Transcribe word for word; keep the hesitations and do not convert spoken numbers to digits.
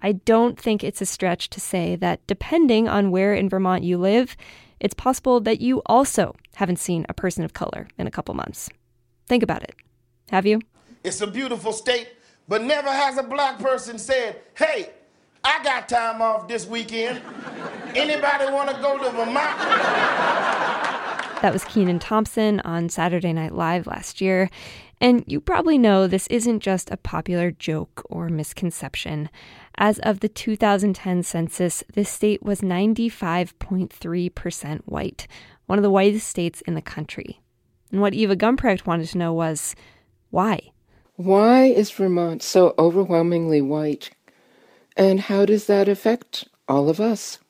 I don't think it's a stretch to say that depending on where in Vermont you live, it's possible that you also haven't seen a person of color in a couple months. Think about it. Have you? It's a beautiful state, but never has a black person said, hey, I got time off this weekend. Anybody want to go to Vermont? That was Kenan Thompson on Saturday Night Live last year. And you probably know this isn't just a popular joke or misconception. As of the two thousand ten census, this state was ninety-five point three percent white, one of the whitest states in the country. And what Eva Gumprecht wanted to know was, why? Why is Vermont so overwhelmingly white? And how does that affect all of us?